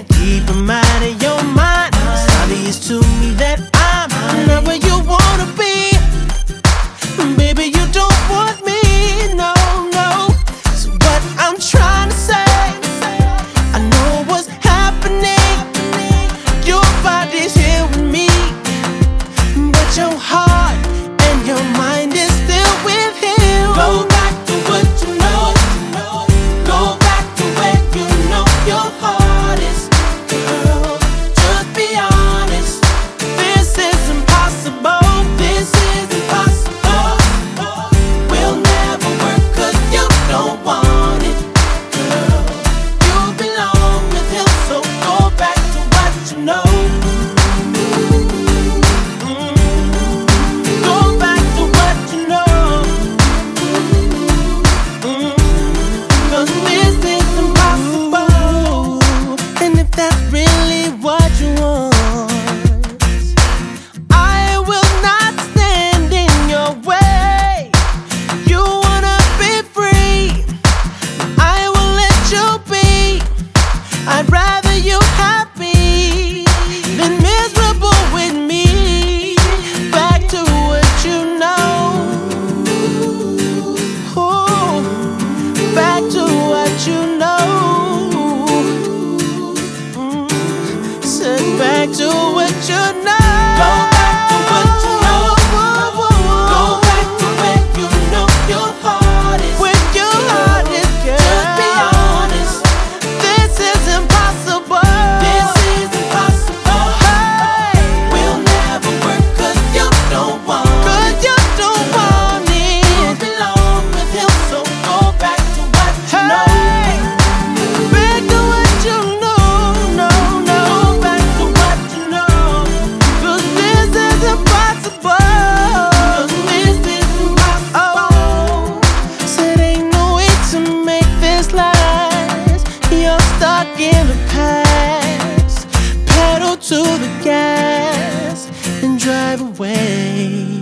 keep 'em out of your mind. It's obvious to me that I'm not where you wanna be. Baby, you don't want me, no, no. So what I'm trying to say, I know what's happening. Your body's here with me, but your heart and your mind is still with him. Go back to what you know. Go back to where you know your heart is. Girl, just be honest. This is impossible. This is impossible. We'll never work 'cause you don't want it. Girl, you belong with him, so go back to what you know. Go back to what you know. 'Cause this is impossible. And if that's really what you want, I will not stand in your way. You wanna be free, I will let you be. I'd rather you happy than miserable with me. Back to what you know. Ooh, back to what you know. Said back to what you know. Go back to what you know. Go back to where you know your heart is. Where your heart is, girl. Just be honest. This is impossible. This is impossible. Hey, we'll never work 'cause you don't want it. 'Cause you don't want it. You belong with him, so go back to what you know. Back to what you know. No, no. Go back to what you know. 'Cause this is impossible. 'Cause this is impossible. Said ain't no way to make this last. You're stuck in the past. Pedal to the gas and drive away.